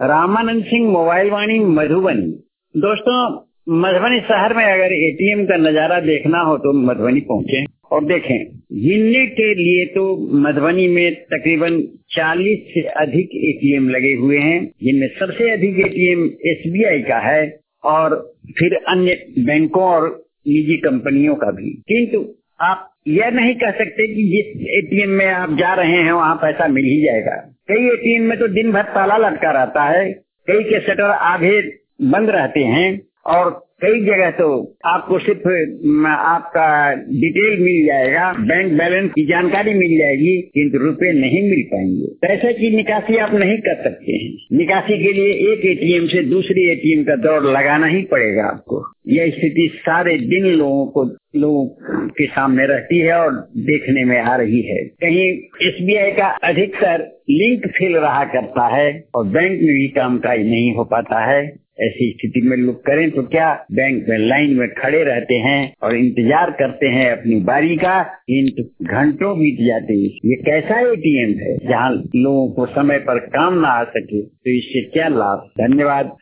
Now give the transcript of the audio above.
Ramanand Singh, mobile Vani, Madhubani. दोस्तों, मधुबनी शहर में अगर एटीएम का नजारा देखना हो तो मधुबनी पहुंचे और देखें। गिनने के लिए तो मधुबनी में तकरीबन 40 से अधिक एटीएम लगे हुए हैं, जिनमें सबसे अधिक एटीएम एसबीआई का है और फिर अन्य बैंकों और निजी कंपनियों का भी। किंतु आप यह नहीं कह सकते कि जिस एटीएम में आप जा रहे हैं वहाँ पैसा मिल ही जाएगा। कई एटीएम में तो दिन भर ताला लटका रहता है, कई के शटर आधे बंद रहते हैं और कई जगह तो आपको सिर्फ आपका डिटेल मिल जाएगा, बैंक बैलेंस की जानकारी मिल जाएगी, किंतु रुपए नहीं मिल पाएंगे। पैसे की निकासी आप नहीं कर सकते हैं। निकासी के लिए एक एटीएम से दूसरे एटीएम का दौड़ लगाना ही पड़ेगा आपको। यह स्थिति सारे दिन लोगों के सामने रहती है और देखने में आ रही है। कहीं एसबीआई का अधिकतर लिंक फेल रहा करता है और बैंक में भी कामकाज नहीं हो पाता है। ऐसी स्थिति में लोग करें तो क्या, बैंक में लाइन में खड़े रहते हैं और इंतजार करते हैं अपनी बारी का, किंतु घंटों बीत जाते हैं। ये कैसा एटीएम है जहां लोगों को समय पर काम ना आ सके, तो इससे क्या लाभ। धन्यवाद।